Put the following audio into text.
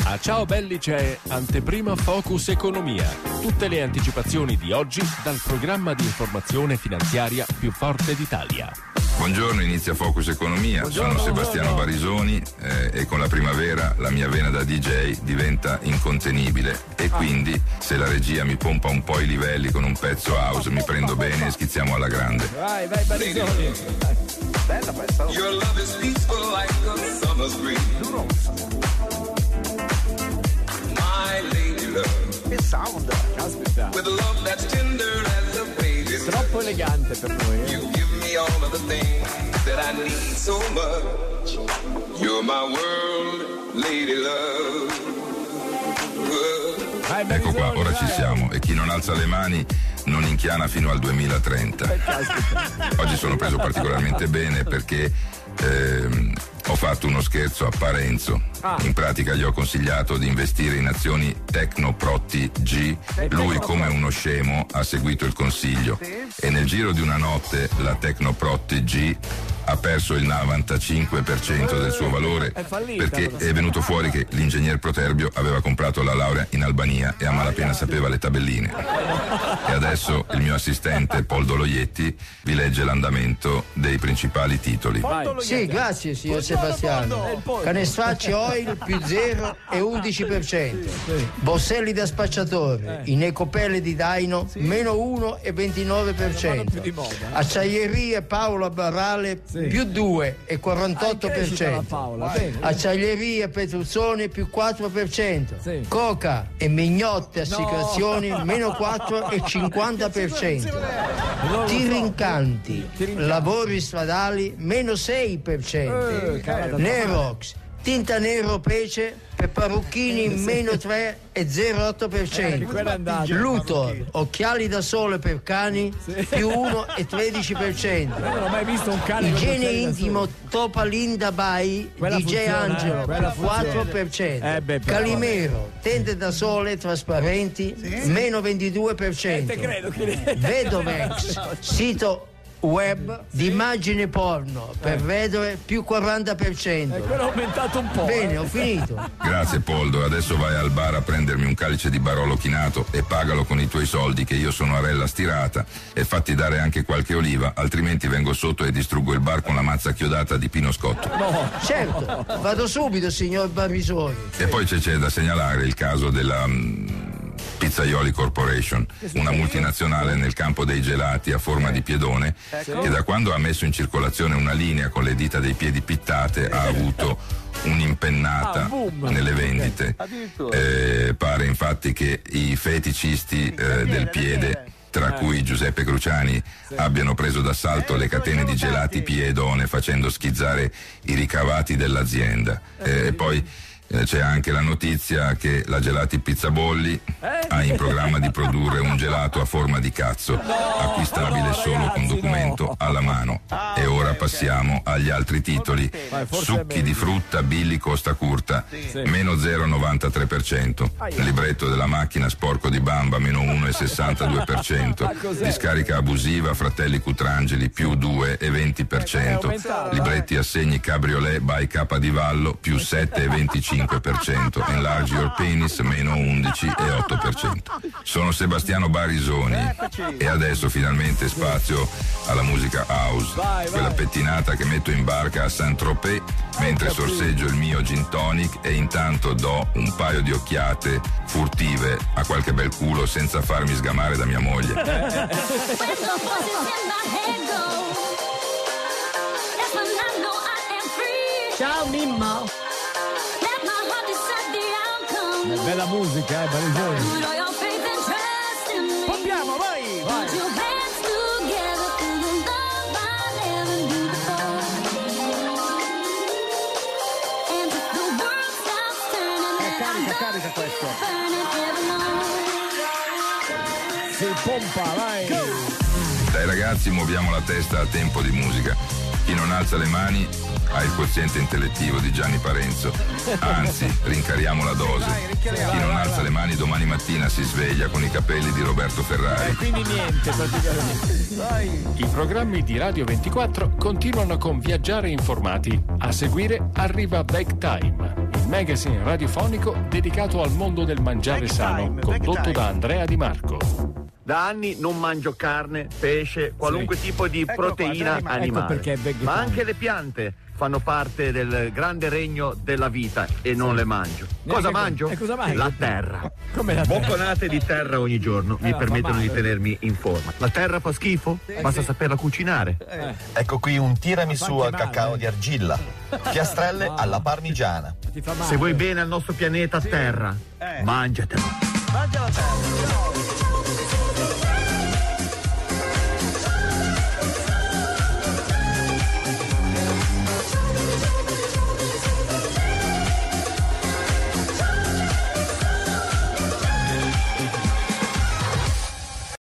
A Ciao Belli c'è Anteprima Focus Economia. Tutte le anticipazioni di oggi dal programma di informazione finanziaria più forte d'Italia. Buongiorno, inizia Focus Economia. Sono Sebastiano Barisoni e con la primavera la mia vena da DJ diventa incontenibile e quindi se la regia mi pompa un po' i livelli con un pezzo house mi prendo bene e schizziamo alla grande. Vai Barisoni. Bella questa. Your love is peaceful like a summer's breeze. My lady love. Che sound. Caspita. With love that's tender as a baby. Troppo elegante per noi. You give me all of the things that I need so much. You're my world, lady love. Ecco qua, ora ci siamo e chi non alza le mani non inchiana fino al 2030. Oggi sono preso particolarmente bene perché ho fatto uno scherzo a Parenzo. In pratica gli ho consigliato di investire in azioni Tecnoprotti G. Lui, come uno scemo, ha seguito il consiglio e nel giro di una notte la Tecnoprotti G ha perso il 95% del suo valore perché è venuto fuori che l'ingegner Proterbio aveva comprato la laurea in Albania e a malapena sapeva le tabelline. E adesso il mio assistente Paul Doloietti vi legge l'andamento dei principali titoli. Sì, grazie signor Sebastiano. Canesfacci Oil più 0 e 11%. Bosselli da spacciatore in Ecopelle di Daino meno 1 e 29%. Acciaierie Paolo Barale più 2 e 48%. Acciaierie Petruzzone più 4%. Coca e Mignotte Assicurazioni meno 4 e 50%. Tirincanti lavori stradali meno 6%. Nerox tinta nero pece per parrucchini meno 3 e 0,8%. Luthor occhiali da sole per cani più 1 e 13%. Non ho mai visto un cane. Igiene intimo Topa Linda by DJ Angelo più 4%. Calimero tende da sole trasparenti meno 22%. Vedovex sito web di immagine porno per vedove più 40%. Quello è aumentato un po'. Bene, ho finito. Grazie Poldo, adesso vai al bar a prendermi un calice di Barolo chinato e pagalo con i tuoi soldi che io sono a rella stirata e fatti dare anche qualche oliva, altrimenti vengo sotto e distruggo il bar con la mazza chiodata di Pino Scotto. No, certo, vado subito signor Barisoni. E poi c'è da segnalare il caso della Pizzaioli Corporation, una multinazionale nel campo dei gelati a forma di piedone che da quando ha messo in circolazione una linea con le dita dei piedi pittate ha avuto un'impennata nelle vendite. Pare infatti che i feticisti del piede, tra cui Giuseppe Cruciani, abbiano preso d'assalto le catene di gelati Piedone facendo schizzare i ricavati dell'azienda. E poi c'è anche la notizia che la Gelati Pizzabolli ha in programma di produrre un gelato a forma di cazzo, acquistabile solo con documento alla mano. E ora passiamo agli altri titoli. Succhi di frutta Billy Costa Curta, meno 0,93%. Libretto della macchina sporco di Bamba, meno 1,62%. Discarica abusiva Fratelli Cutrangeli, più 2,20%. Libretti assegni Cabriolet by Capa di Vallo, più 7,25%. Enlarge Your Penis meno 11,8%. Sono Sebastiano Barisoni e adesso finalmente spazio alla musica house, quella pettinata che metto in barca a Saint-Tropez mentre sorseggio il mio gin tonic e intanto do un paio di occhiate furtive a qualche bel culo senza farmi sgamare da mia moglie. Ciao Mimmo. Bella musica, Barisoni. Pompiamo, vai! Carica questo. Si pompa, vai! Dai ragazzi, muoviamo la testa a tempo di musica. Chi non alza le mani ha il quoziente intellettivo di Gianni Parenzo. Anzi, rincariamo la dose. Chi non alza le mani domani mattina si sveglia con i capelli di Roberto Ferrari. Quindi niente praticamente. I programmi di Radio 24 continuano con Viaggiare informati. A seguire arriva Bag Time, il magazine radiofonico dedicato al mondo del mangiare sano, condotto da Andrea Di Marco. Da anni non mangio carne, pesce, qualunque tipo di proteina animale. Ma anche le piante fanno parte del grande regno della vita e non le mangio. Cosa mangio? La terra. Come la terra? Bocconate di terra ogni giorno mi permettono di tenermi in forma. La terra fa schifo? Basta saperla cucinare. Ecco qui un tiramisù al cacao di argilla, piastrelle alla parmigiana. Se vuoi bene al nostro pianeta terra, mangiatelo. Mangia la terra.